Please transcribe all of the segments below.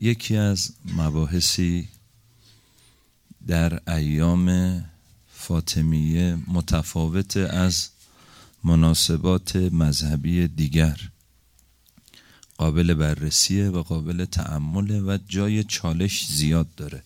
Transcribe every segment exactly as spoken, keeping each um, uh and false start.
یکی از مباحثی در ایام فاطمیه متفاوت از مناسبات مذهبی دیگر، قابل بررسیه و قابل تأمله و جای چالش زیاد داره.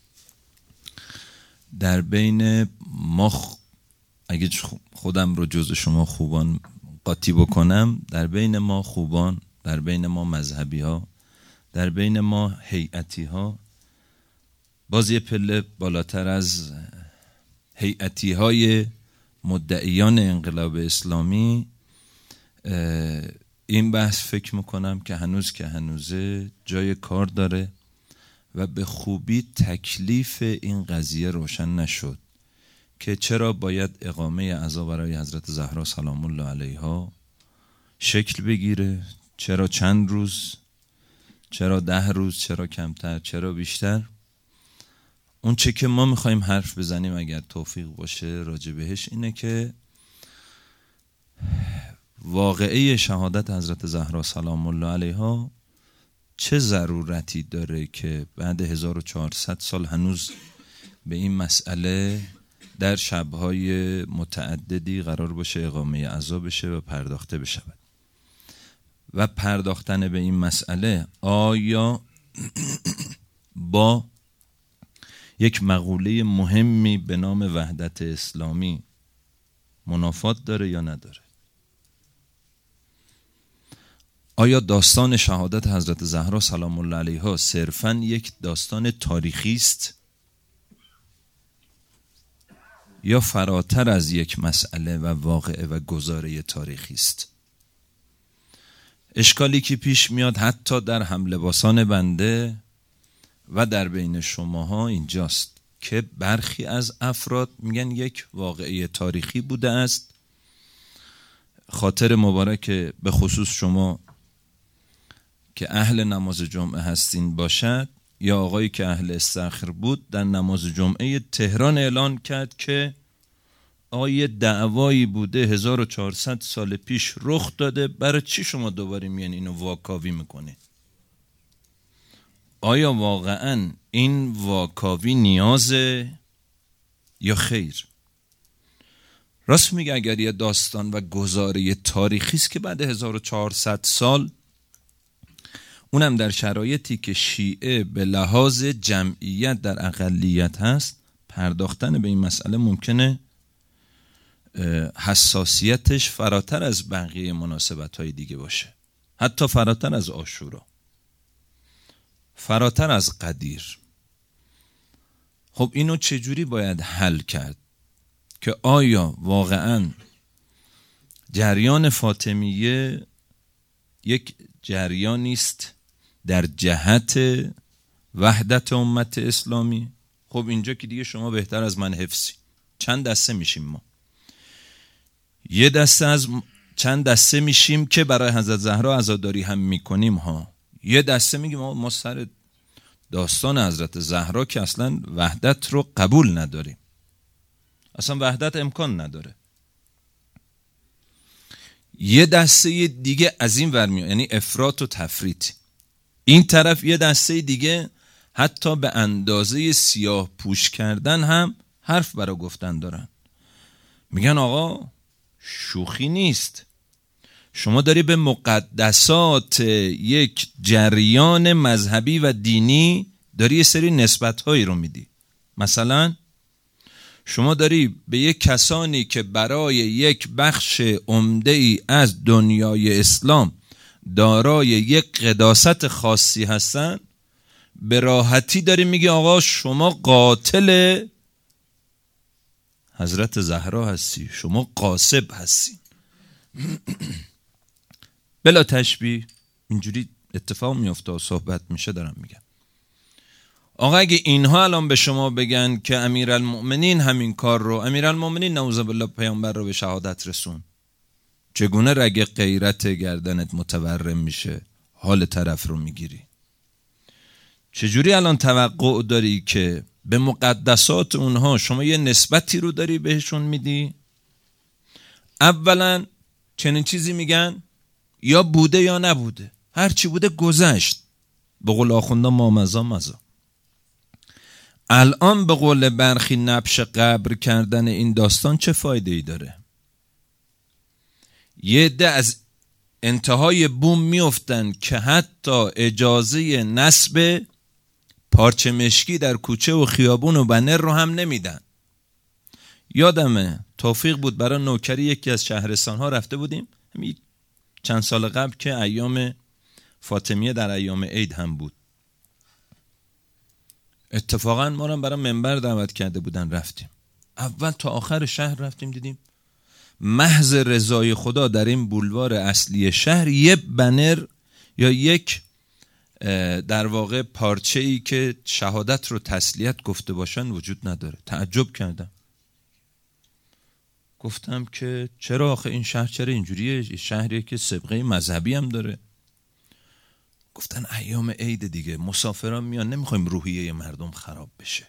در بین ما خ... اگه خودم رو جز شما خوبان قاطی بکنم، در بین ما خوبان، در بین ما مذهبی ها، در بین ما هیئتی ها، باز یه پله بالاتر از هیئتی های مدعیان انقلاب اسلامی، این بحث فکر میکنم که هنوز که هنوزه جای کار داره و به خوبی تکلیف این قضیه روشن نشد که چرا باید اقامه عزا برای حضرت زهرا سلام الله علیها شکل بگیره، چرا چند روز، چرا ده روز، چرا کمتر، چرا بیشتر. اون چه که ما میخوایم حرف بزنیم اگر توفیق باشه راجع بهش اینه که واقعه شهادت حضرت زهرا سلام الله علیها چه ضرورتی داره که بعد هزار و چهارصد سال هنوز به این مسئله در شبهای متعددی قرار باشه اقامه عزا بشه و پرداخته بشه. و پرداختن به این مسئله آیا با یک مقوله مهمی به نام وحدت اسلامی منافات داره یا نداره؟ آیا داستان شهادت حضرت زهرا سلام الله علیها صرفاً یک داستان تاریخی است یا فراتر از یک مسئله و واقعه و گزاره تاریخی است؟ اشکالی که پیش میاد حتی در هم لباسان بنده و در بین شماها اینجاست که برخی از افراد میگن یک واقعه تاریخی بوده است. خاطر مبارک به خصوص شما که اهل نماز جمعه هستین باشد، یا آقایی که اهل استخر بود در نماز جمعه تهران اعلان کرد که آیه دعوایی بوده هزار و چهارصد سال پیش رخ داده، برای چی شما دوباره میان اینو واکاوی میکنه؟ آیا واقعا این واکاوی نیازه یا خیر؟ راست میگه اگر یه داستان و گزاره تاریخی است که بعد هزار و چهارصد سال، اونم در شرایطی که شیعه به لحاظ جمعیت در اقلیت هست، پرداختن به این مسئله ممکنه حساسیتش فراتر از بقیه مناسبت‌های دیگه باشه، حتی فراتر از عاشورا، فراتر از قدیر. خب اینو چجوری باید حل کرد که آیا واقعاً جریان فاطمیه یک جریانی است در جهت وحدت امت اسلامی؟ خب اینجا که دیگه شما بهتر از من حفظی. چند دسته میشیم ما؟ یه دسته از چند دسته میشیم که برای حضرت زهرا عزاداری هم میکنیم ها. یه دسته میگیم ما سر داستان حضرت زهرا که اصلا وحدت رو قبول نداریم، اصلا وحدت امکان نداره. یه دسته دیگه از این ور میاد، یعنی افراط و تفریط. این طرف یه دسته دیگه حتی به اندازه سیاه پوش کردن هم حرف برای گفتن دارن. میگن آقا شوخی نیست، شما داری به مقدسات یک جریان مذهبی و دینی داری یه سری نسبت‌هایی رو میدی. مثلا شما داری به یک کسانی که برای یک بخش عمده‌ای از دنیای اسلام دارای یک قداست خاصی هستن، به راحتی داری میگی آقا شما قاتل حضرت زهرا هستی، شما غاصب هستی. بلا تشبیه اینجوری اتفاق میفته و صحبت میشه. دارم میگم آقا اگه اینها الان به شما بگن که امیرالمؤمنین همین کار رو، امیرالمؤمنین نعوذ بالله پیامبر رو به شهادت رسون، چگونه رگ غیرت گردنت متورم میشه، حال طرف رو میگیری؟ چجوری الان توقع داری که به مقدسات اونها شما یه نسبتی رو داری بهشون میدی؟ اولا چنین چیزی میگن یا بوده یا نبوده، هر چی بوده گذشت. به قول آخوندا مامزا مزا. الان به قول برخی نبش قبر کردن این داستان چه فایده ای داره؟ یه عده از انتهای بوم میافتن که حتی اجازه نصب پارچه مشکی در کوچه و خیابون و بنر رو هم نمیدن. یادمه توفیق بود برای نوکری یکی از شهرستان ها رفته بودیم، همین چند سال قبل که ایام فاطمیه در ایام عید هم بود. اتفاقا ما رو برای منبر دعوت کرده بودن، رفتیم. اول تا آخر شهر رفتیم، دیدیم محض رضای خدا در این بولوار اصلی شهر یه بنر یا یک در واقع پارچه ای که شهادت رو تسلیت گفته باشن وجود نداره. تعجب کردم، گفتم که چرا آخه این شهر چرا اینجوریه؟ شهریه که سابقه مذهبی هم داره. گفتن ایام عید دیگه، مسافران میان، نمیخوایم روحیه مردم خراب بشه.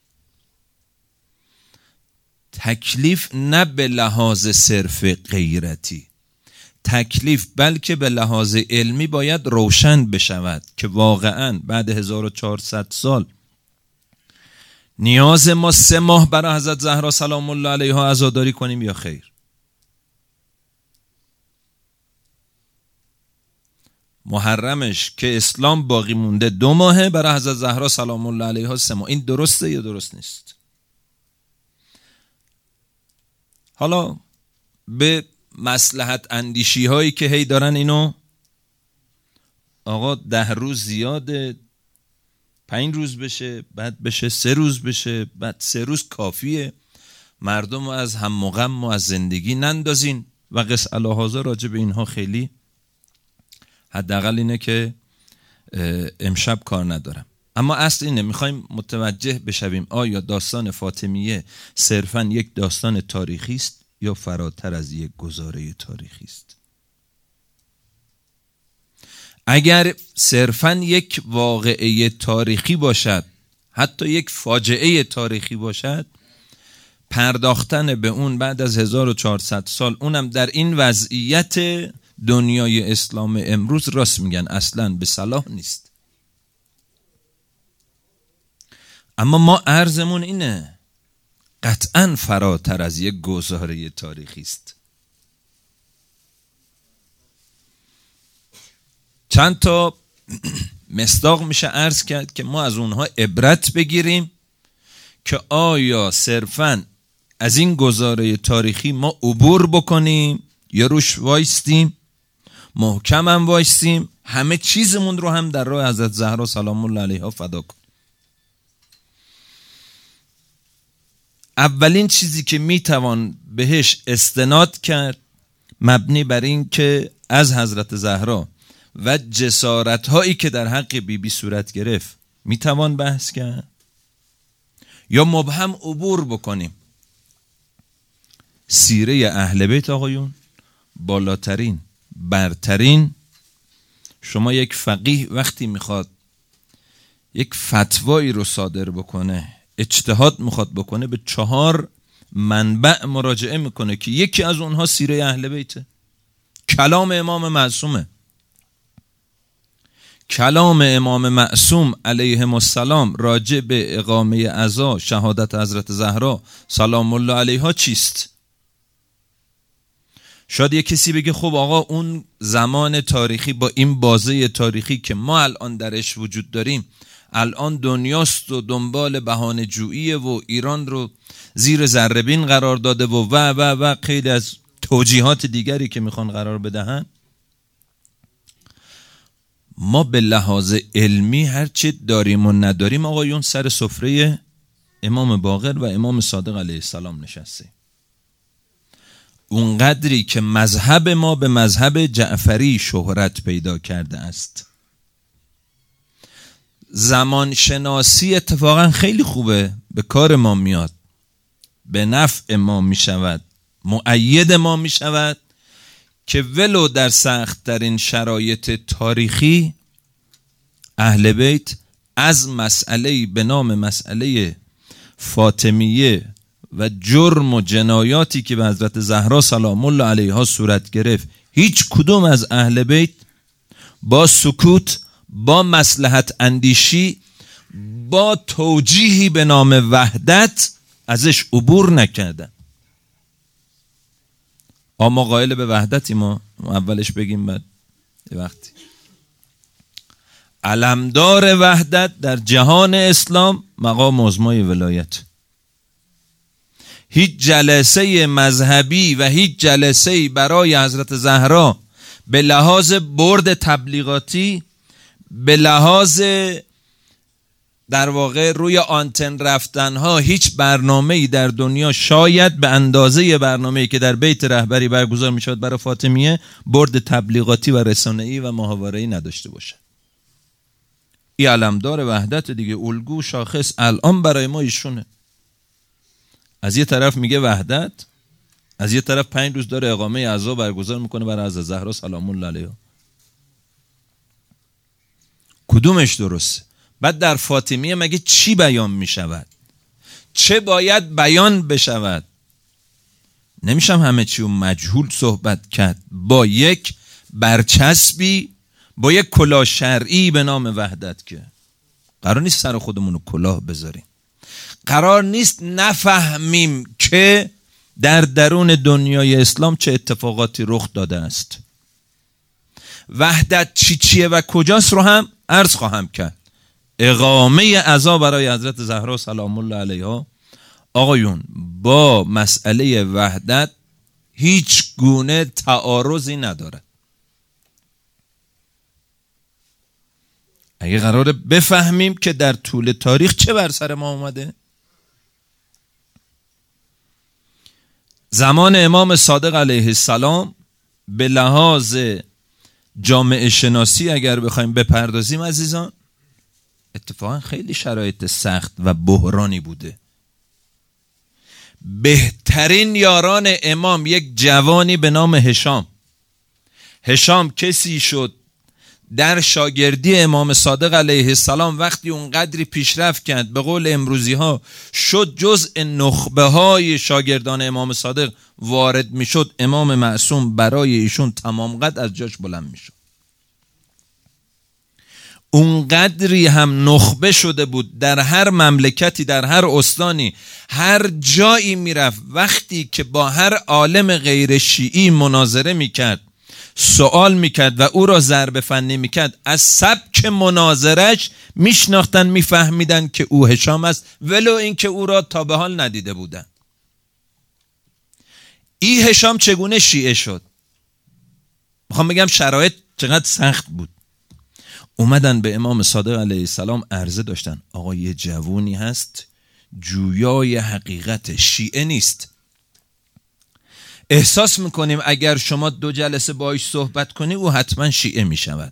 تکلیف نه به لحاظ صرف غیرتی، تکلیف بلکه به لحاظ علمی باید روشن بشود که واقعا بعد هزار و چهارصد سال نیاز ما سه ماه برای حضرت زهرا سلام الله علیها عزاداری کنیم یا خیر. محرمش که اسلام باقی مونده دو ماهه، برای حضرت زهرا سلام الله علیها سه ماه. این درسته یا درست نیست؟ حالا به مصلحت اندیشی هایی که هی دارن اینو آقا ده روز زیاده، پنج روز بشه، بعد بشه سه روز بشه، بعد سه روز کافیه، مردم رو از هم و غم و از زندگی نندازین و قص الهازا راجع به اینها خیلی حداقل اینه که امشب کار ندارم. اما اصل اینه، میخوایم متوجه بشویم آیا داستان فاطمیه صرفاً یک داستان تاریخی است یا فراتر از یک گزاره تاریخی است. اگر صرفاً یک واقعه تاریخی باشد، حتی یک فاجعه تاریخی باشد، پرداختن به اون بعد از هزار و چهارصد سال، اونم در این وضعیت دنیای اسلام امروز، راست میگن اصلاً به صلاح نیست. اما ما عرضمون اینه، قطعاً فراتر از یک گزاره تاریخی است. چند تا مصداق میشه عرض کرد که ما از اونها عبرت بگیریم که آیا صرفاً از این گزاره تاریخی ما عبور بکنیم یا روش وایستیم، محکم هم وایستیم، همه چیزمون رو هم در راه حضرت زهرا سلام الله علیها فدا کنیم. اولین چیزی که میتوان بهش استناد کرد مبنی بر این که از حضرت زهرا و جسارت هایی که در حق بی بی صورت گرفت میتوان بحث کرد یا مبهم عبور بکنیم. سیره اهل بیت آقایون بالاترین، برترین. شما یک فقیه وقتی میخواد یک فتوایی رو صادر بکنه، اجتهاد میخواد بکنه، به چهار منبع مراجعه میکنه که یکی از اونها سیره اهل بیته، کلام امام معصومه. کلام امام معصوم علیهم السلام راجع به اقامه عزا شهادت حضرت زهرا سلام الله علیها چیست؟ شاید یک کسی بگه خب آقا اون زمان تاریخی با این بازه تاریخی که ما الان درش وجود داریم، الان دنیاست و دنبال بهانه جویی و ایران رو زیر ذره‌بین قرار داده و و و و خیلی از توجیهات دیگری که میخوان قرار بدهن. ما به لحاظ علمی هر چی داریم و نداریم آقایون سر سفره امام باقر و امام صادق علیه السلام نشسته. اون قدری که مذهب ما به مذهب جعفری شهرت پیدا کرده است. زمان شناسی اتفاقا خیلی خوبه، به کار ما میاد، به نفع ما میشود، مؤید ما میشود که ولو در سخت ترین شرایط تاریخی اهل بیت از مسئله به نام مسئله فاطمیه و جرم و جنایاتی که به حضرت زهرا سلام الله علیها صورت گرفت، هیچ کدوم از اهل بیت با سکوت، با مصلحت اندیشی، با توجیهی به نام وحدت ازش عبور نکردن. اما قائل به وحدتی ما اولش بگیم بعد یه وقتی علمدار وحدت در جهان اسلام مقام عظمای ولایت. هیچ جلسه مذهبی و هیچ جلسه برای حضرت زهرا به لحاظ برد تبلیغاتی، به لحاظ در واقع روی آنتن رفتن ها، هیچ برنامه‌ای در دنیا شاید به اندازه برنامه‌ای که در بیت رهبری برگزار می‌شود برای فاطمیه برد تبلیغاتی و رسانه‌ای و محاوره‌ای نداشته باشه. این علمدار وحدت دیگه، الگو شاخص الان برای ما ایشونه. از یه طرف میگه وحدت، از یه طرف پنج روز داره اقامه عزا برگزار میکنه برای حضرت زهرا سلام الله علیها. کدومش درسته؟ بعد در فاطمیه مگه چی بیان میشود؟ چه باید بیان بشود؟ نمیشم همه چی رو مجهول صحبت کرد. با یک برچسبی، با یک کلاه شرعی به نام وحدت که قرار نیست سر خودمون رو کلاه بذاریم. قرار نیست نفهمیم که در درون دنیای اسلام چه اتفاقاتی رخ داده است. وحدت چی چیه و کجاست رو هم عرض خواهم کرد. اقامه عزا برای حضرت زهرا سلام الله علیها آقایون با مسئله وحدت هیچ گونه تعارضی نداره. اگه قراره بفهمیم که در طول تاریخ چه بر سر ما اومده، زمان امام صادق علیه السلام به لحاظ جامعه شناسی اگر بخوایم بپردازیم عزیزان، اتفاقا خیلی شرایط سخت و بحرانی بوده. بهترین یاران امام یک جوانی به نام هشام. هشام کسی شد در شاگردی امام صادق علیه السلام وقتی اون قدری پیشرفت کرد، به قول امروزی ها شد جزء نخبه های شاگردان امام صادق وارد می شد، امام معصوم برای ایشون تمام قد از جاش بلند می شد. اون قدری هم نخبه شده بود در هر مملکتی، در هر استانی، هر جایی می رفت وقتی که با هر عالم غیر شیعی مناظره می کرد، سوال میکرد و او را ضرب فنی میکرد، از سبک مناظرش میشناختن، میفهمیدن که او هشام است، ولو اینکه او را تا به حال ندیده بودن. این هشام چگونه شیعه شد؟ میخوام بگم شرایط چقدر سخت بود. اومدن به امام صادق علیه السلام عرضه داشتن، آقا یه جوونی هست جویای حقیقت، شیعه نیست، احساس میکنیم اگر شما دو جلسه باهاش صحبت کنی او حتما شیعه میشود.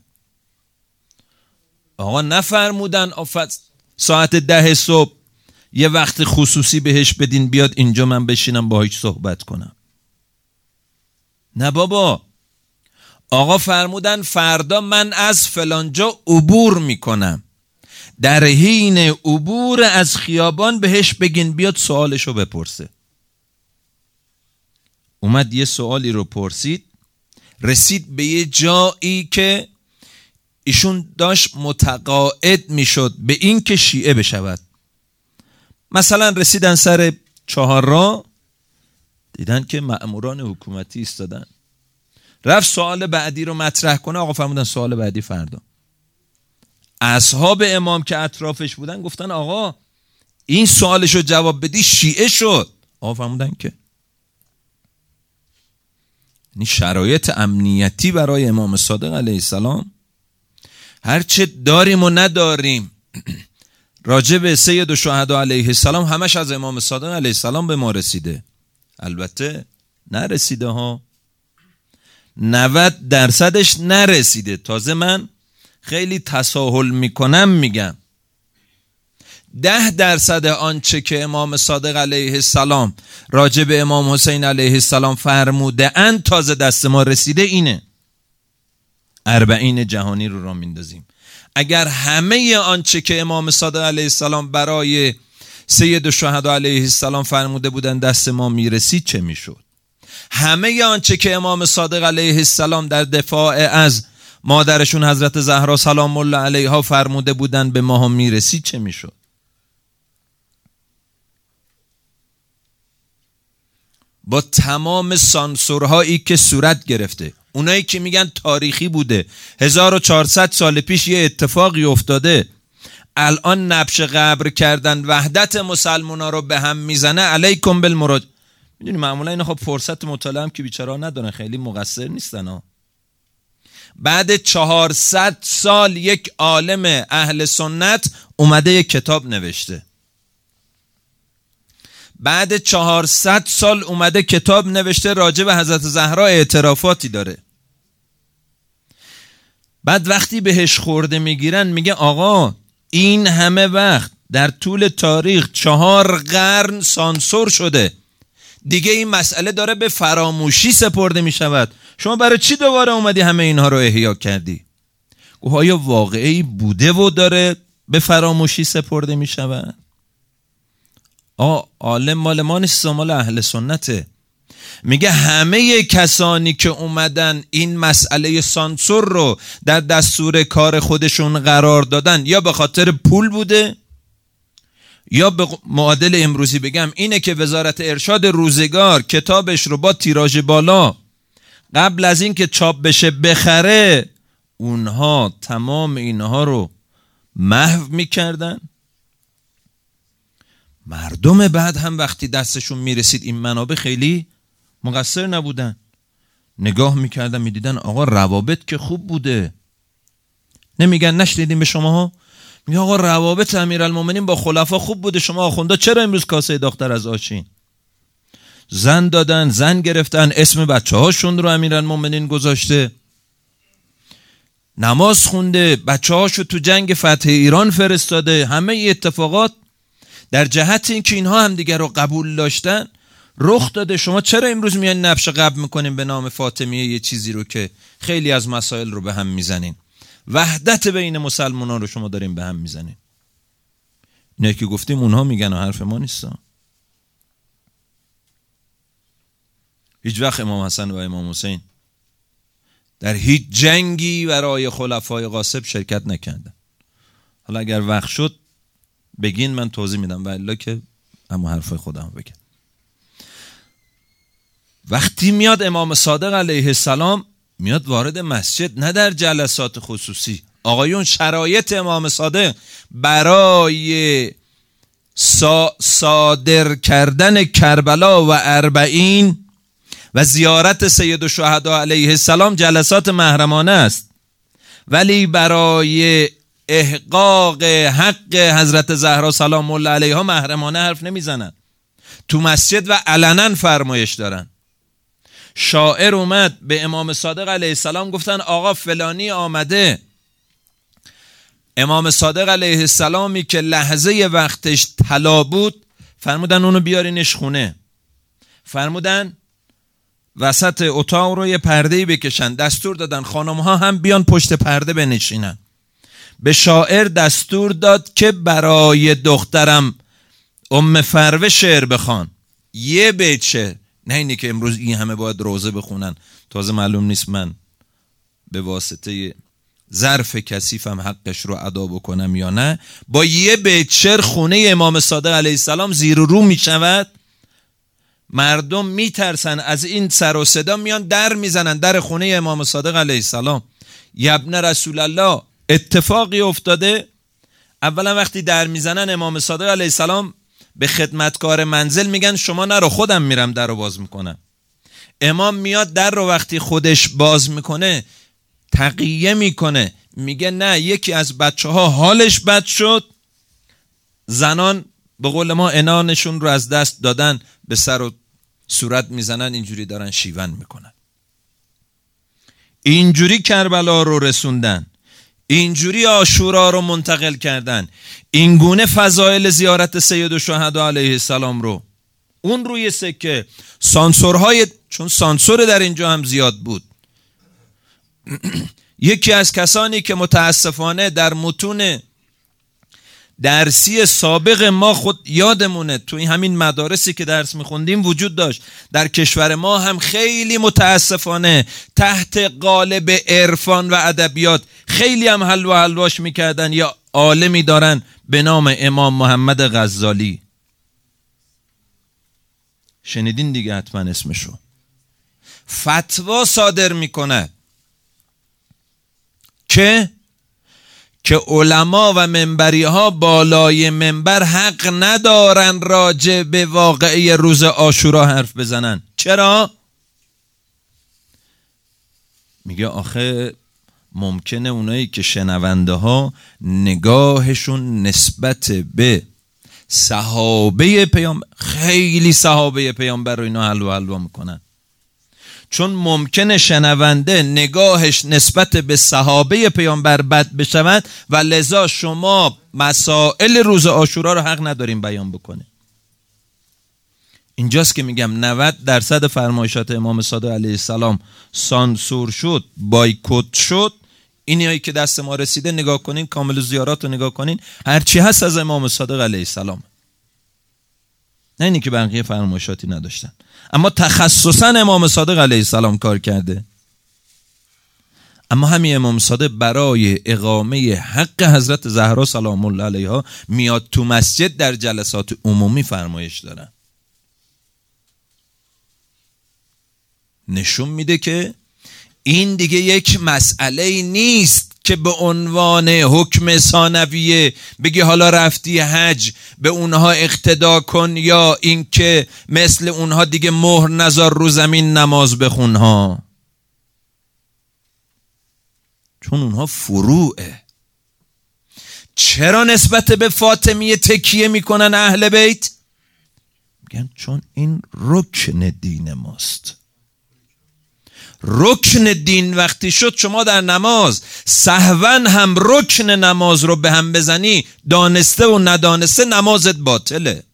آقا نفرمودن ساعت ده صبح یه وقت خصوصی بهش بدین بیاد اینجا من بشینم باهاش صحبت کنم؟ نه بابا، آقا فرمودن فردا من از فلانجا عبور میکنم، در حین عبور از خیابان بهش بگین بیاد سوالشو بپرسه. اومد یه سوالی رو پرسید، رسید به یه جایی که ایشون داشت متقاعد میشد به این که شیعه بشود. مثلا رسیدن سر چهار راه، دیدن که مأموران حکومتی ایستادن، رفت سوال بعدی رو مطرح کنه، آقا فرمودن سوال بعدی فردا. اصحاب امام که اطرافش بودن گفتن آقا این سوالش رو جواب بدی شیعه شد. آقا فرمودن که یعنی شرایط امنیتی برای امام صادق علیه السلام هرچه داریم و نداریم راجع به سید الشهدا علیه السلام همش از امام صادق علیه السلام به ما رسیده. البته نرسیده ها، نود درصدش نرسیده. تازه من خیلی تساهل میکنم میگم ده درصد آنچه که امام صادق علیه السلام راجع به امام حسین علیه السلام فرموده اند تازه دست ما رسیده. اینه اربعین جهانی رو را میندازیم. اگر همه آنچه که امام صادق علیه السلام برای سید الشهدا علیه السلام فرموده بودن دست ما میرسید چه میشد؟ همه آنچه که امام صادق علیه السلام در دفاع از مادرشون حضرت زهرا سلام الله علیها فرموده بودن به ماها میرسید چه میشد؟ با تمام سانسورهایی که صورت گرفته، اونایی که میگن تاریخی بوده، هزار و چهارصد سال پیش یه اتفاقی افتاده، الان نبش قبر کردن وحدت مسلمونا رو به هم میزنه، علیکم بالمراجعه. میدونی معمولا اینا خب فرصت مطالعه هم که بیچاره ندارن، خیلی مقصر نیستن ها. بعد چهارصد سال یک عالم اهل سنت اومده یک کتاب نوشته، بعد چهارصد سال اومده کتاب نوشته راجع به حضرت زهرا اعترافاتی داره. بعد وقتی بهش خورده میگیرن میگه آقا این همه وقت در طول تاریخ چهار قرن سانسور شده، دیگه این مسئله داره به فراموشی سپرده میشود، شما برای چی دوباره اومدی همه اینها رو احیا کردی؟ گوه آیا واقعی بوده و داره به فراموشی سپرده میشود؟ آه عالم مال ما نیست، مال اهل سنته. میگه همه کسانی که اومدن این مسئله سانسور رو در دستور کار خودشون قرار دادن، یا به خاطر پول بوده، یا به معادل امروزی بگم اینه که وزارت ارشاد روزگار کتابش رو با تیراژ بالا قبل از این که چاپ بشه بخره، اونها تمام اینها رو محو میکردن. مردم بعد هم وقتی دستشون میرسید این منابع خیلی مقصر نبودن، نگاه میکردن میدیدن آقا روابط که خوب بوده. نمیگن نشنیدیم به شماها؟ میگه آقا روابط امیرالمومنین با خلفا خوب بوده، شما آخوندا چرا امروز کاسه داغ‌تر از آشین؟ زن دادن، زن گرفتن، اسم بچه هاشون رو امیرالمومنین گذاشته، نماز خونده، بچه هاشو تو جنگ فتح ایران فرستاده. همه اتفاقات در جهت این که اینها هم دیگر رو قبول داشتن رخ داده. شما چرا امروز میان نبش قبل میکنین به نام فاطمیه یه چیزی رو که خیلی از مسائل رو به هم میزنین؟ وحدت بین مسلمانان رو شما دارین به هم میزنین. اینه که گفتیم اونها میگن و حرف ما نیستن. هیچ وقت امام حسن و امام حسین در هیچ جنگی برای خلفای غاصب شرکت نکردن. حالا اگر وقت شد بگین من توضیح میدم، والا که اما حرفای خودم بگم. وقتی میاد امام صادق علیه السلام میاد وارد مسجد، نه در جلسات خصوصی، آقایون شرایط امام صادق برای سا صادر کردن کربلا و اربعین و زیارت سید الشهدا علیه السلام جلسات محرمانه است، ولی برای احقاق حق حضرت زهرا سلام الله علیها محرمانه حرف نمیزنن، تو مسجد و علنا فرمایش دارن. شاعر اومد به امام صادق علیه السلام گفتن آقا فلانی آمده. امام صادق علیه السلامی که لحظه وقتش طلا بود فرمودن اونو بیارینش خونه، فرمودن وسط اتاق رو یه پرده‌ای بکشن، دستور دادن خانم‌ها هم بیان پشت پرده بنشینن. به شاعر دستور داد که برای دخترم ام فروه شعر بخوان، یه بیت شعر، نه اینی که امروز این همه باید روزه بخونن. تازه معلوم نیست من به واسطه ظرف کثیفم حقش رو ادا بکنم یا نه. با یه بیت شعر خونه امام صادق علیه السلام زیر و رو می شود. مردم می ترسن از این سر و صدا، میان در میزنن در خونه امام صادق علیه السلام. یبن رسول الله اتفاقی افتاده. اولا وقتی در میزنن امام صادق علیه السلام به خدمتکار منزل میگن شما نرو، خودم میرم در رو باز میکنم. امام میاد در رو وقتی خودش باز میکنه تقیه میکنه، میگه نه یکی از بچه ها حالش بد شد، زنان به قول ما انانشون رو از دست دادن، به سر و صورت میزنن، اینجوری دارن شیون میکنن. اینجوری کربلا رو رسوندن، اینجوری عاشورا رو منتقل کردن، اینگونه فضایل زیارت سید الشهدا علیه السلام رو اون روی سکه سانسورهای، چون سانسور در اینجا هم زیاد بود. یکی از کسانی که متاسفانه در متون درسی سابق ما خود یادمونه، تو این همین مدارسی که درس میخوندیم وجود داشت. در کشور ما هم خیلی متاسفانه تحت قالب عرفان و ادبیات خیلی هم حلوا حلواش میکردن. یا عالمی دارن به نام امام محمد غزالی، شنیدین دیگه حتما اسمشو، فتوا صادر میکنه که که علما و منبری ها بالای منبر حق ندارن راجع به واقعه روز عاشورا حرف بزنن. چرا؟ میگه آخه ممکنه اونایی که شنونده ها نگاهشون نسبت به صحابه پیامبر، خیلی صحابه پیامبر رو اینا حلوا حلوا میکنن، چون ممکنه شنونده نگاهش نسبت به صحابه پیامبر بد بشود و لذا شما مسائل روز عاشورا رو حق نداریم بیان بکنه. اینجاست که میگم نود درصد فرمایشات امام صادق علیه السلام سانسور شد، بایکوت شد. اینایی که دست ما رسیده نگاه کنین، کامل زیارات رو نگاه کنین، هرچی هست از امام صادق علیه السلام، نه اینی که بقیه فرمایشاتی نداشتن. اما تخصصا امام صادق علیه السلام کار کرده. اما همین امام صادق برای اقامه حق حضرت زهرا سلام الله علیها میاد تو مسجد، در جلسات عمومی فرمایش دارن. نشون میده که این دیگه یک مسئله نیست که به عنوان حکم ثانویه بگی حالا رفتی حج به اونها اقتدا کن، یا این که مثل اونها دیگه مهر نذار رو زمین نماز بخون ها، چون اونها فروعه. چرا نسبت به فاطمیه تکیه میکنن اهل بیت؟ میگن چون این رکن دین ماست. رکن دین وقتی شد، شما در نماز سهوا هم رکن نماز رو به هم بزنی، دانسته و ندانسته نمازت باطله.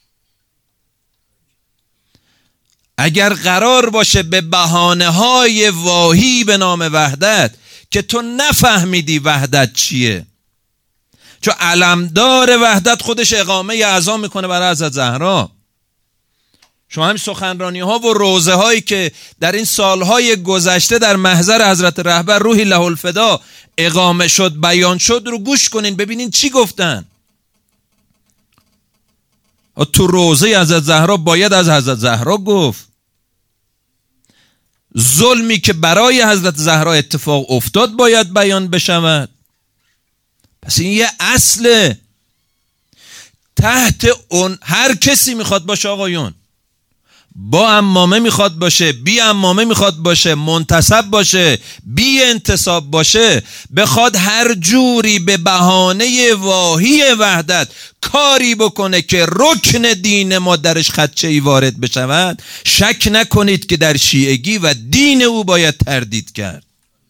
اگر قرار باشه به بهانه های واهی به نام وحدت که تو نفهمیدی وحدت چیه، چون علمدار وحدت خودش اقامه اعضا میکنه برای حضرت زهرا. شما هم سخنرانی ها و روزه هایی که در این سالهای گذشته در محضر حضرت رهبر روحی له الفدا اقامه شد، بیان شد، رو گوش کنین ببینین چی گفتن. تو روزه حضرت زهرا باید از حضرت زهرا گفت. ظلمی که برای حضرت زهرا اتفاق افتاد باید بیان بشود. پس این یه اصله. تحت اون هر کسی میخواد باشه آقایون، با امامه میخواد باشه، بی امامه میخواد باشه، منتسب باشه، بی انتساب باشه، بخواد هر جوری به بهانه واهی وحدت کاری بکنه که رکن دین ما درش خدشه‌ای وارد بشود، شک نکنید که در شیعگی و دین او باید تردید کرد.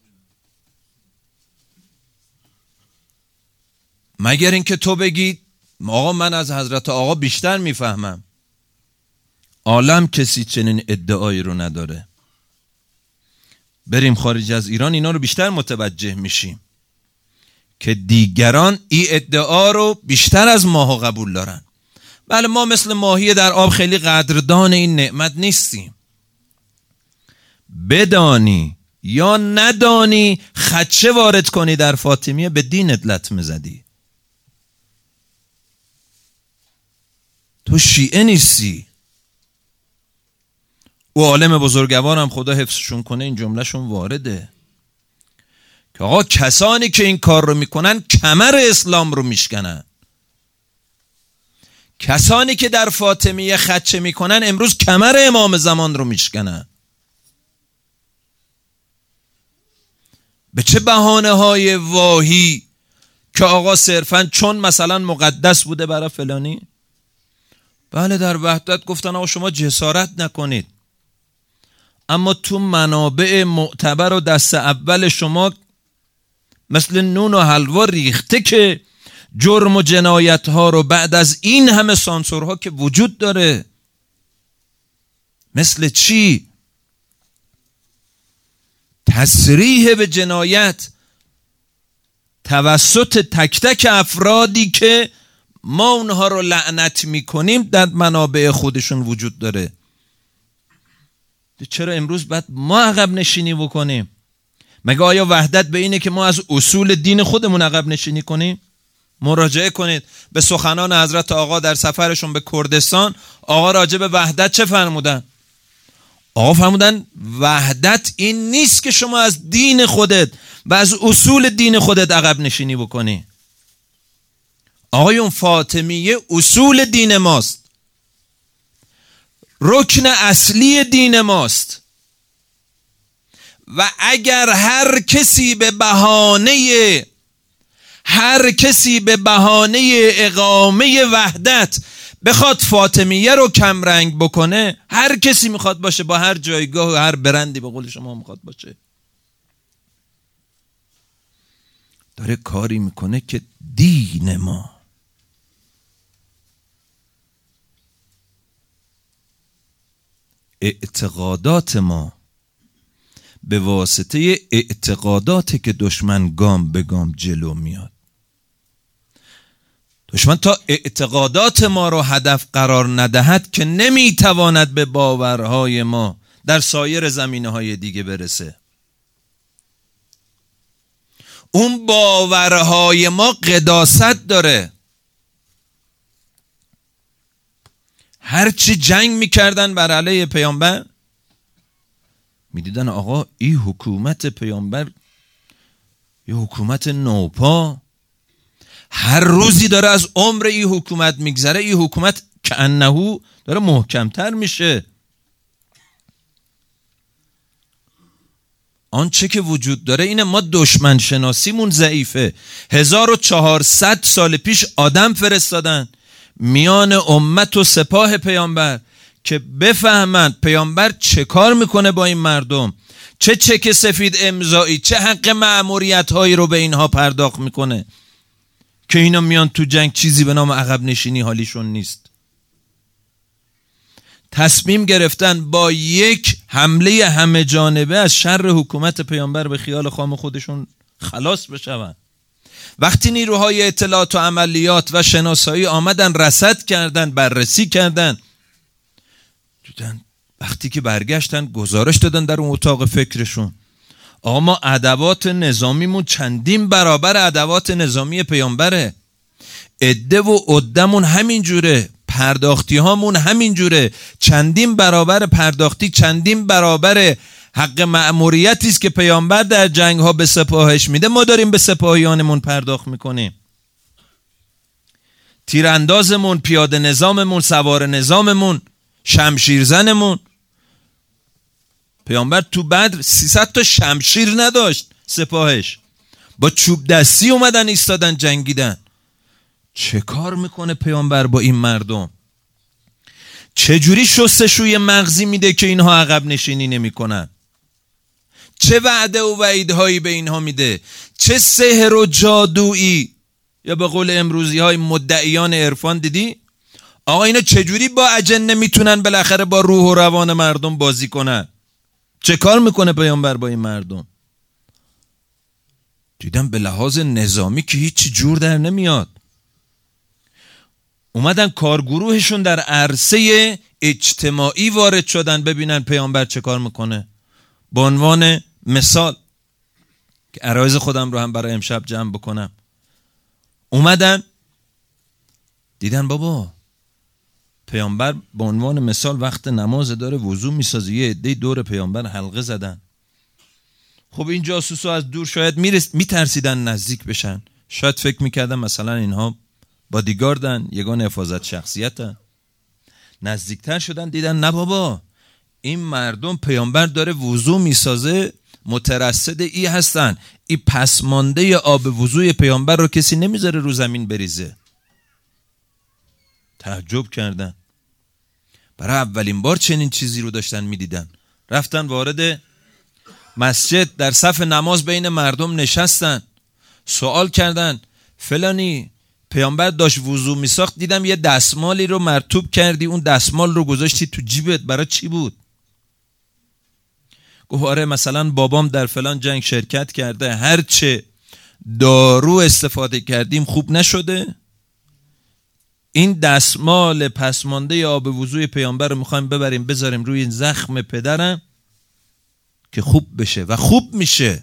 مگر اینکه تو بگید آقا من از حضرت آقا بیشتر میفهمم. عالم کسی چنین ادعایی رو نداره. بریم خارج از ایران اینا رو بیشتر متوجه میشیم که دیگران این ادعا رو بیشتر از ماها قبول دارن. بله ما مثل ماهی در آب خیلی قدردان این نعمت نیستیم. بدانی یا ندانی خدشه وارد کنی در فاطمیه، به دینت لطمه زدی. تو شیعه نیستی. و عالم بزرگوار هم خدا حفظشون کنه این جملهشون وارده که آقا کسانی که این کار رو میکنن کمر اسلام رو میشکنن. کسانی که در فاطمیه خدشه میکنن امروز کمر امام زمان رو میشکنن. به چه بهانه های واهی که آقا صرفا چون مثلا مقدس بوده برای فلانی. بله در وحدت گفتن آقا شما جسارت نکنید، اما تو منابع معتبر و دست اول شما مثل نون و حلوا ریخته که جرم و جنایت ها رو بعد از این همه سانسورها که وجود داره، مثل چی؟ تصریح به جنایت توسط تک تک افرادی که ما اونها رو لعنت میکنیم در منابع خودشون وجود داره. چرا امروز باید ما عقب نشینی بکنیم؟ مگه آیا وحدت به اینه که ما از اصول دین خودمون عقب نشینی کنیم؟ مراجعه کنید به سخنان حضرت آقا در سفرشون به کردستان. آقا راجع به وحدت چه فرمودن؟ آقا فرمودن وحدت این نیست که شما از دین خودت و از اصول دین خودت عقب نشینی بکنی. آقایون فاطمیه اصول دین ماست، رکن اصلی دین ماست و اگر هر کسی به بهانه هر کسی به بهانه اقامه وحدت بخواد فاطمیه رو کمرنگ بکنه، هر کسی میخواد باشه، با هر جایگاه و هر برندی به قول شما میخواد باشه، داره کاری میکنه که دین ما اعتقادات ما به واسطه اعتقاداتی که دشمن گام به گام جلو میاد. دشمن تا اعتقادات ما رو هدف قرار ندهد که نمیتواند به باورهای ما در سایر زمینه‌های دیگه برسه. اون باورهای ما قداست داره. هرچی جنگ میکردن بر علیه پیامبر، میدیدن آقا این حکومت پیامبر یه حکومت نوپا، هر روزی داره از عمر این حکومت میگذره، این حکومت که انهو داره محکمتر میشه. آنچه که وجود داره اینه ما دشمن شناسیمون ضعیفه. هزار و چهارصد سال پیش آدم فرستادن میان امت و سپاه پیامبر که بفهمند پیامبر چه کار میکنه با این مردم، چه چک سفید امضایی، چه حق مأموریت هایی رو به اینها پرداخت میکنه که اینا میان تو جنگ چیزی به نام عقب نشینی حالیشون نیست. تصمیم گرفتن با یک حمله همه جانبه از شر حکومت پیامبر به خیال خام خودشون خلاص بشون. وقتی نیروهای اطلاعات و عملیات و شناسایی آمدن رصد کردن، بررسی کردن، دیدن وقتی که برگشتن گزارش دادن در اون اتاق فکرشون، آقا ما ادوات نظامیمون چندین برابر ادوات نظامی پیامبره، عده و عدمون همین جوره، پرداختی هامون همین جوره، چندین برابر پرداختی، چندین برابر حق مأموریتی است که پیامبر در جنگ ها به سپاهش میده، ما داریم به سپاهیانمون پرداخت میکنیم. تیراندازمون، پیاده نظاممون، سوار نظاممون، شمشیرزنمون. پیامبر تو بدر سیصد تا شمشیر نداشت سپاهش، با چوب دستی اومدن ایستادن جنگیدن. چه کار میکنه پیامبر با این مردم؟ چجوری شستشوی مغزی میده که اینها عقب نشینی نمیکنن؟ چه وعده و وعیدهایی به اینها میده؟ چه سحر و جادویی، یا به قول امروزی های مدعیان عرفان دیدی؟ آقا اینا چجوری با اجنه میتونن بالاخره با روح و روان مردم بازی کنن؟ چه کار میکنه پیامبر با این مردم؟ دیدم به لحاظ نظامی که هیچ جور در نمیاد. اومدن کارگروهشون در عرصه اجتماعی وارد شدن ببینن پیامبر چه کار میکنه. به عنوان مثال که عرایض خودم رو هم برای امشب جمع بکنم، اومدن دیدن بابا پیامبر به عنوان مثال وقت نماز داره وضو میسازه، یه عده دور پیامبر حلقه زدن. خب این جاسوسا از دور شاید میترسیدن نزدیک بشن، شاید فکر میکردن مثلا اینها بادیگاردن، یگان حفاظت شخصیتن. نزدیکتر شدن دیدن نه بابا این مردم پیامبر داره وضو میسازه، مترصد ای هستن، ای پسمانده آب وضوی پیامبر رو کسی نمیذاره رو زمین بریزه. تعجب کردن، برای اولین بار چنین چیزی رو داشتن میدیدن. رفتن وارد مسجد، در صف نماز بین مردم نشستن، سوال کردن فلانی پیامبر داشت وضو میساخت، دیدم یه دستمالی رو مرطوب کردی، اون دستمال رو گذاشتی تو جیبت، برای چی بود؟ گفت آره مثلا بابام در فلان جنگ شرکت کرده، هرچه دارو استفاده کردیم خوب نشده، این دستمال پسمانده آب وضوی پیامبر رو میخوایم ببریم بذاریم روی این زخم پدرم که خوب بشه و خوب میشه.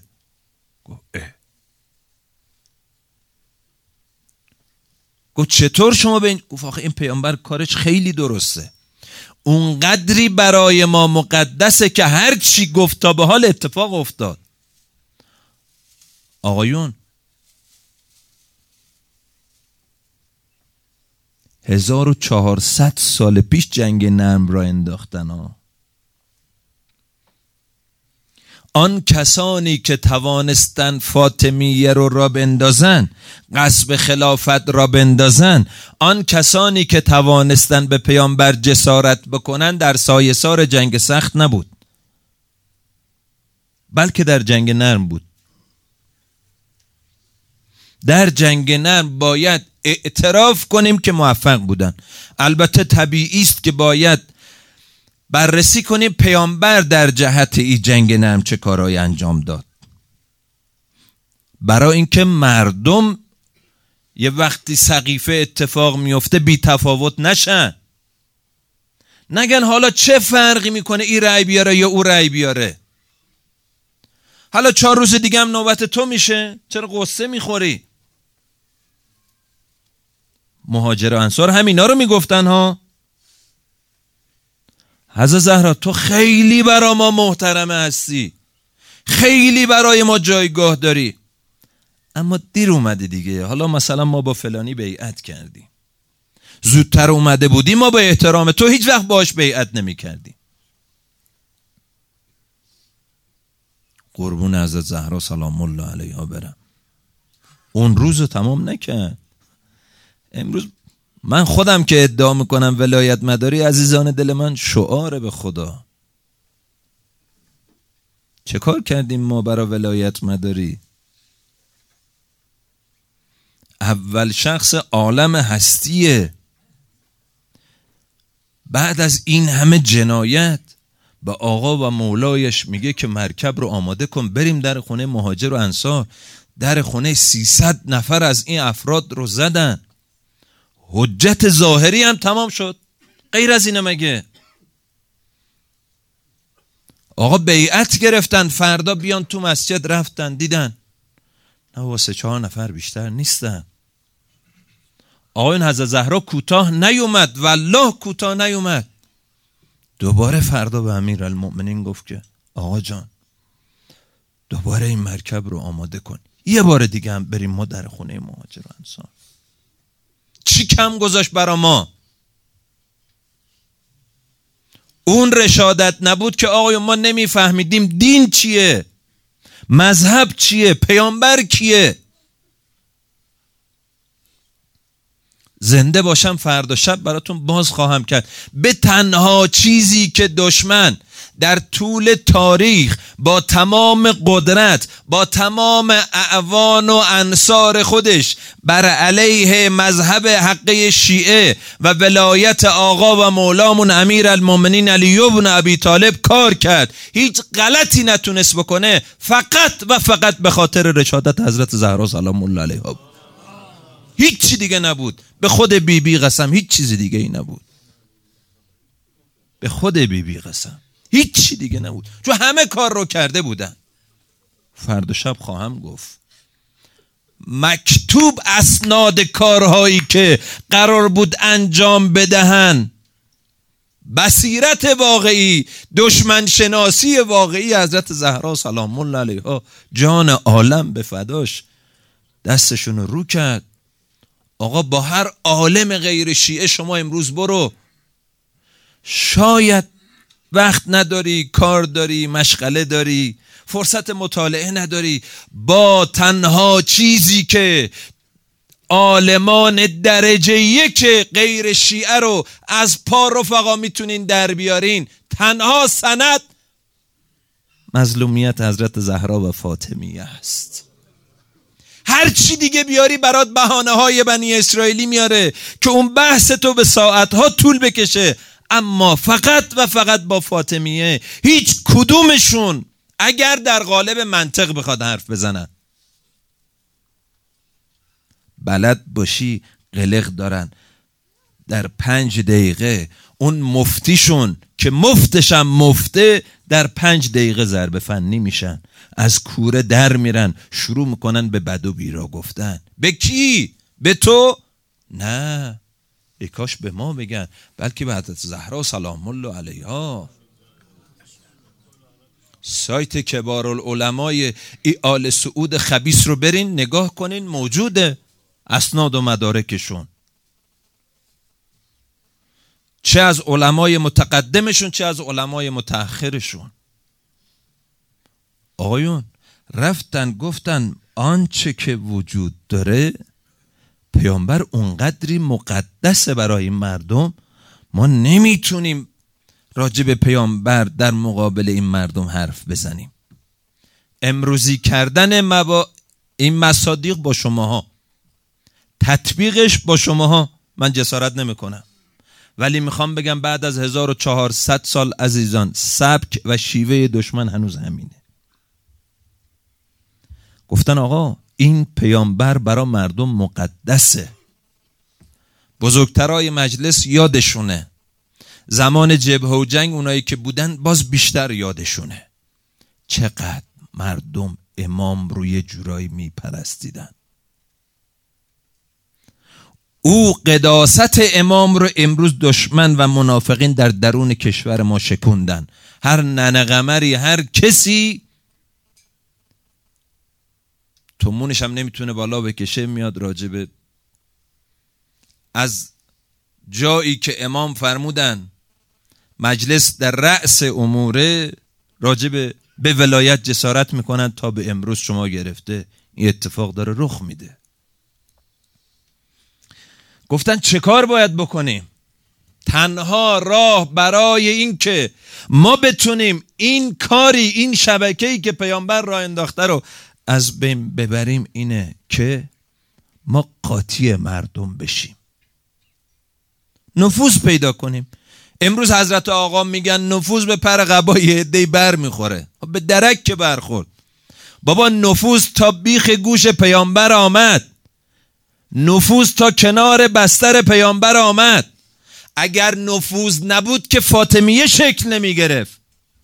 گفت چطور شما به این؟ گفت آخه این پیامبر کارش خیلی درسته، اون قدری برای ما مقدسه که هر چی گفت تا به حال اتفاق افتاد. آقایون هزار و چهارصد سال پیش جنگ نرم را انداختن ها. آن کسانی که توانستن فاطمیه رو را بندازن، غصب خلافت را بندازن، آن کسانی که توانستن به پیامبر جسارت بکنن، در سایه سار جنگ سخت نبود بلکه در جنگ نرم بود. در جنگ نرم باید اعتراف کنیم که موفق بودن. البته طبیعی است که باید بررسی کنیم پیامبر در جهت این جنگ نرم چه کارهایی انجام داد، برای اینکه مردم یه وقتی سقیفه اتفاق میفته بی تفاوت نشن، نگن حالا چه فرقی میکنه این رأی بیاره یا او رأی بیاره، حالا چهار روز دیگه هم نوبت تو میشه، چرا قصه میخوری؟ مهاجر و انصار همینا رو میگفتن ها. حضرت زهرا تو خیلی برای ما محترمه هستی، خیلی برای ما جایگاه داری، اما دیر اومده دیگه. حالا مثلا ما با فلانی بیعت کردیم، زودتر اومده بودی ما با احترام تو هیچ وقت باش بیعت نمی کردیم. قربون حضرت زهرا سلام الله علیها برم. اون روز تمام نکرد. امروز من خودم که ادعا میکنم ولایت مداری، عزیزان دل من، شعاره به خدا. چه کار کردیم ما برای ولایت مداری؟ اول شخص عالم هستیه. بعد از این همه جنایت به آقا و مولایش میگه که مرکب رو آماده کن بریم در خونه مهاجر و انصار. در خونه سیصد نفر از این افراد رو زدن. حجت ظاهری هم تمام شد. غیر از اینه مگه؟ آقا بیعت گرفتن، فردا بیان تو مسجد، رفتن دیدن نه واسه چهار نفر بیشتر نیستن. آقا این حضرت زهرا کوتاه نیومد، والله کوتاه نیومد. دوباره فردا به امیرالمؤمنین گفت که آقا جان دوباره این مرکب رو آماده کن، یه بار دیگه هم بریم ما در خونه مهاجر و انصار. چی کم گذاشت برا ما؟ اون رشادت نبود که آقای ما نمیفهمیدیم دین چیه، مذهب چیه، پیامبر کیه. زنده باشم فردا شب براتون باز خواهم کرد. به تنها چیزی که دشمن در طول تاریخ با تمام قدرت، با تمام اعوان و انصار خودش بر علیه مذهب حقه شیعه و ولایت آقا و مولامون امیرالمؤمنین علی بن ابی طالب کار کرد، هیچ غلطی نتونست بکنه، فقط و فقط به خاطر رشادت حضرت زهرا سلام الله علیها. هیچ چی دیگه نبود. به خود بی بی قسم هیچ چیز دیگه ای نبود. به خود بی بی قسم هیچ چی دیگه نبود، چون همه کار رو کرده بودن. فردا شب خواهم گفت مکتوب اسناد کارهایی که قرار بود انجام بدهن، بصیرت واقعی، دشمن شناسی واقعی حضرت زهرا سلام الله علیها، جان عالم به فداش، دستشون رو رو کرد. آقا با هر عالم غیر شیعه شما امروز برو، شاید وقت نداری، کار داری، مشغله داری، فرصت مطالعه نداری، با تنها چیزی که عالمان درجه یک غیر شیعه رو از پا رفقا میتونین در بیارین، تنها سند مظلومیت حضرت زهرا و فاطمیه است. هر چی دیگه بیاری برات بهانه های بنی اسرائیلی میاره که اون بحث تو به ساعت ها طول بکشه، اما فقط و فقط با فاطمیه هیچ کدومشون اگر در قالب منطق بخواد حرف بزنن، بلد باشی قلق دارن. در پنج دقیقه اون مفتیشون که مفتشم مفته در پنج دقیقه ضربه فنی میشن، از کوره در میرن، شروع میکنن به بد و بیرا گفتن. به کی؟ به تو؟ نه، ای کاش به ما بگن، بلکه به حضرت زهرا سلام الله علیها. سایت کبارالعلمای ای آل سعود خبیث رو برین نگاه کنین، موجوده اسناد و مدارکشون، چه از علمای متقدمشون چه از علمای متأخرشون. آقایون رفتن گفتن آنچه که وجود داره پیامبر اونقدری مقدسه برای مردم، ما نمیتونیم راجع به پیامبر در مقابل این مردم حرف بزنیم. امروزی کردن مبا... این مصادیق با شماها، تطبیقش با شماها من جسارت نمی کنم، ولی میخوام بگم بعد از هزار و چهارصد سال عزیزان سبک و شیوه دشمن هنوز همینه. گفتن آقا این پیامبر برای مردم مقدسه، بزرگترای مجلس یادشونه، زمان جبهه و جنگ اونایی که بودن باز بیشتر یادشونه چقدر مردم امام رو یه جورایی میپرستیدن. او قداست امام رو امروز دشمن و منافقین در درون کشور ما شکوندن. هر ننقمری، هر کسی تومونش هم نمیتونه بالا بکشه، میاد راجبه از جایی که امام فرمودن مجلس در رأس اموره، راجبه به ولایت جسارت میکنن تا به امروز شما گرفته این اتفاق داره رخ میده. گفتن چه کار باید بکنیم؟ تنها راه برای این که ما بتونیم این کاری، این شبکه‌ای که پیامبر راه انداخته رو از بین ببریم اینه که ما قاطی مردم بشیم، نفوذ پیدا کنیم. امروز حضرت آقا میگن نفوذ به پر قبای عده‌ای بر میخوره، به درک که برخورد. بابا نفوذ تا بیخ گوش پیامبر آمد، نفوذ تا کنار بستر پیامبر آمد. اگر نفوذ نبود که فاطمیه شکل نمی گرفت،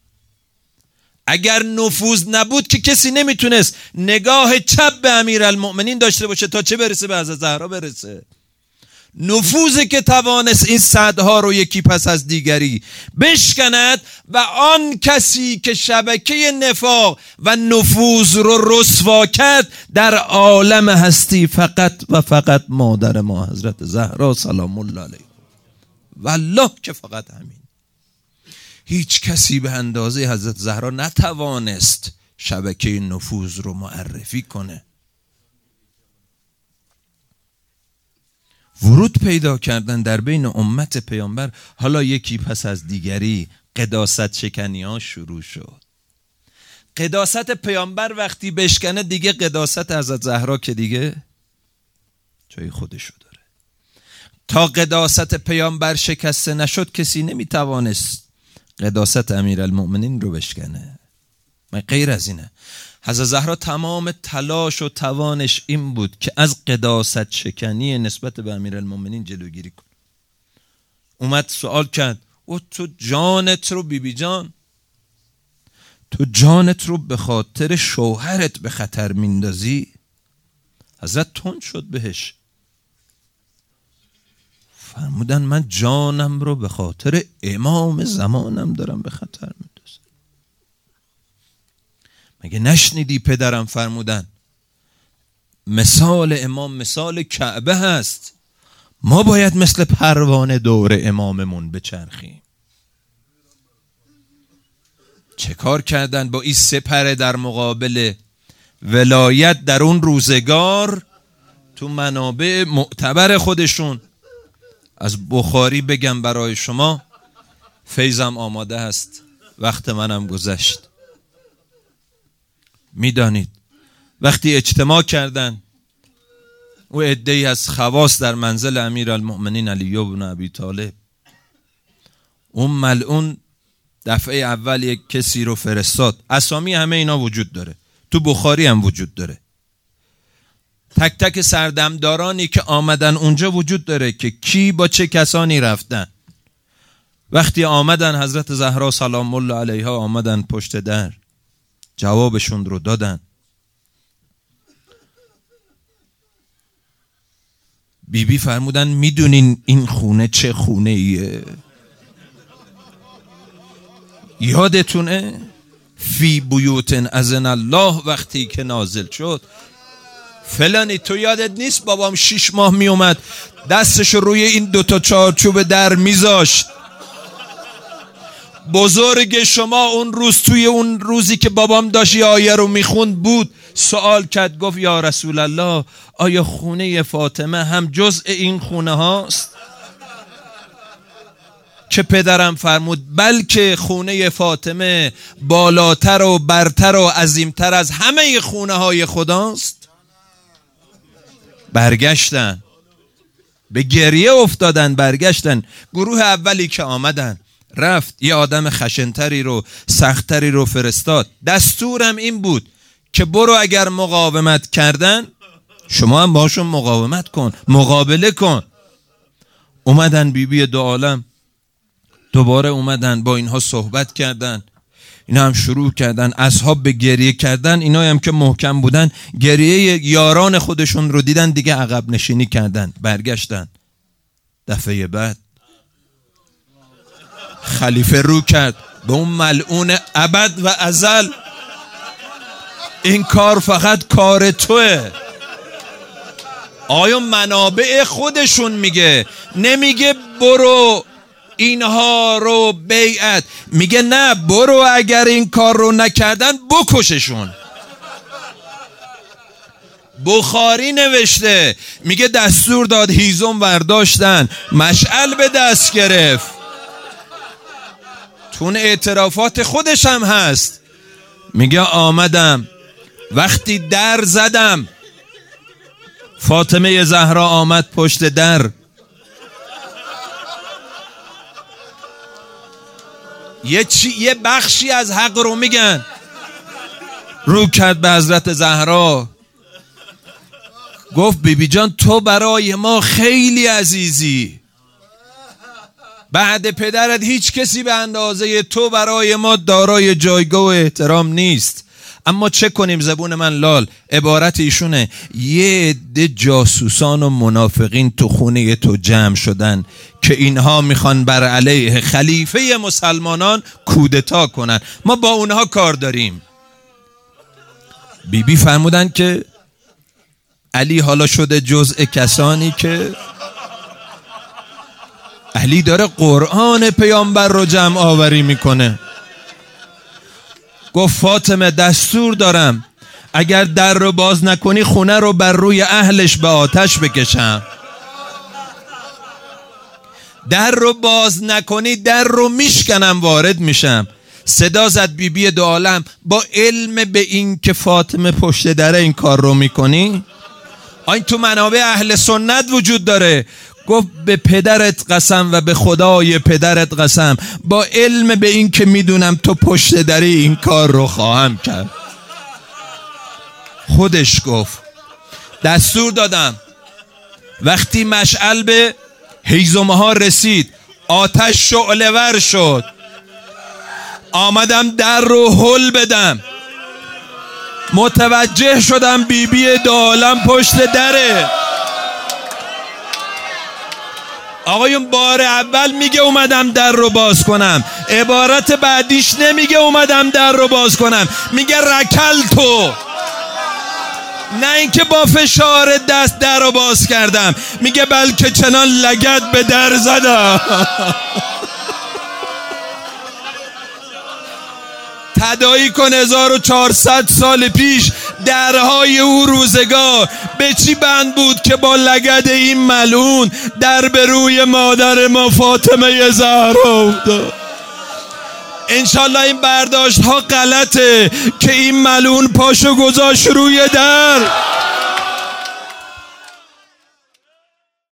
اگر نفوذ نبود که کسی نمیتونست نگاه چپ به امیرالمؤمنین داشته باشه تا چه برسه به حضرت زهرا برسه. نفوذی که توانست این صدها رو یکی پس از دیگری بشکند و آن کسی که شبکه نفاق و نفوذ رو رسوا کرد در عالم هستی فقط و فقط مادر ما حضرت زهرا سلام الله علیها. والله که فقط همین. هیچ کسی به اندازه حضرت زهرا نتوانست شبکه نفوذ رو معرفی کنه. ورود پیدا کردن در بین امت پیامبر، حالا یکی پس از دیگری قداست شکنی ها شروع شد. قداست پیامبر وقتی بشکنه دیگه قداست حضرت زهرا که دیگه جای خودشو داره. تا قداست پیامبر شکسته نشد کسی نمیتوانست قداست امیرالمؤمنین رو بشکنه. من غیر از اینه. حضرت زهرا تمام تلاش و توانش این بود که از قداست شکنی نسبت به امیرالمؤمنین جلوگیری کن. اومد سوال کرد او تو جانت رو بی بی جان، تو جانت رو به خاطر شوهرت به خطر میندازی؟ حضرت تند شد بهش، فرمودن من جانم رو به خاطر امام زمانم دارم به خطر میندازم. مگه نشنیدی پدرم فرمودن مثال امام مثال کعبه هست، ما باید مثل پروانه دور اماممون بچرخیم. چه کار کردن با این سپره در مقابل ولایت در اون روزگار؟ تو منابع معتبر خودشون از بخاری بگم برای شما، فیضم آماده هست، وقت منم گذشت. میدانید وقتی اجتماع کردن و عده‌ای از خواص در منزل امیرالمؤمنین علی بن ابی طالب، اون ملعون دفعه اول یک کسی رو فرستاد، اسامی همه اینا وجود داره، تو بخاری هم وجود داره. تک تک سردمدارانی که آمدن اونجا وجود داره که کی با چه کسانی رفتن. وقتی آمدن حضرت زهرا سلام الله علیها آمدن پشت در، جوابشون رو دادن. بی بی فرمودن میدونین این خونه چه خونه ایه؟ یادتونه فی بیوتن اذن الله وقتی که نازل شد؟ فلانی تو یادت نیست بابام شیش ماه می اومد دستش روی این دوتا چارچوب در میذاشت؟ بزرگ شما اون روز توی اون روزی که بابام داشت یه آیه رو میخوند بود، سوال کرد گفت یا رسول الله آیا خونه فاطمه هم جزء این خونه هاست؟ که پدرم فرمود بلکه خونه فاطمه بالاتر و برتر و عظیمتر از همه خونه های خداست. برگشتن به گریه افتادن، برگشتن. گروه اولی که آمدن رفت یه آدم خشنتری رو سختری رو فرستاد. دستورم این بود که برو اگر مقاومت کردن شما هم باشون مقاومت کن، مقابله کن. اومدن بی بی دو عالم دوباره اومدن با اینها صحبت کردن، اینا هم شروع کردن اصحاب به گریه کردن. اینا هم که محکم بودن گریه یاران خودشون رو دیدن دیگه عقب نشینی کردن، برگشتن. دفعه بعد خلیفه رو کرد به اون ملعون ابد و ازل، این کار فقط کار توه. آیا منابع خودشون میگه، نمیگه برو اینها رو بیعت، میگه نه برو اگر این کار رو نکردن بکششون. بخاری نوشته میگه دستور داد هیزم برداشتن، مشعل به دست گرفت. تون اعترافات خودش هم هست، میگه آمدم وقتی در زدم، فاطمه زهرا آمد پشت در، یه, چی، یه بخشی از حق رو میگن. رو کرد به حضرت زهرا گفت بیبی جان تو برای ما خیلی عزیزی، بعد پدرت هیچ کسی به اندازه تو برای ما دارای جایگاه و احترام نیست. اما چه کنیم زبون من لال، عبارت ایشونه یه عده جاسوسان و منافقین تو خونه تو جمع شدن که اینها میخوان بر علیه خلیفه مسلمانان کودتا کنن، ما با اونها کار داریم. بی بی فرمودن که علی حالا شده جزء کسانی که علی داره قرآن پیامبر رو جمع آوری میکنه. گفت فاطمه دستور دارم اگر در رو باز نکنی خونه رو بر روی اهلش به آتش بکشم. در رو باز نکنی در رو میشکنم وارد میشم. صدا زد بی بی دو عالم با علم به این که فاطمه پشت دره این کار رو میکنی؟ این تو منابع اهل سنت وجود داره. گفت به پدرت قسم و به خدای پدرت قسم، با علم به این که میدونم تو پشت دری این کار رو خواهم کرد. خودش گفت دستور دادم وقتی مشعل به هیزمه ها رسید آتش شعله ور شد، آمدم در رو هل بدم، متوجه شدم بی بی دو عالم پشت دره. آقایون بار اول میگه اومدم در رو باز کنم، عبارت بعدیش نمیگه اومدم در رو باز کنم، میگه رکل تو، نه اینکه با فشار دست در رو باز کردم، میگه بلکه چنان لگد به در زدم. تداعی کن هزار و چهارصد سال پیش درهای او روزگار به چی بند بود که با لگد این ملعون در به روی مادر ما فاطمه زهرا افتاد. انشالله این برداشت ها غلطه که این ملعون پاشو گذاشت روی در.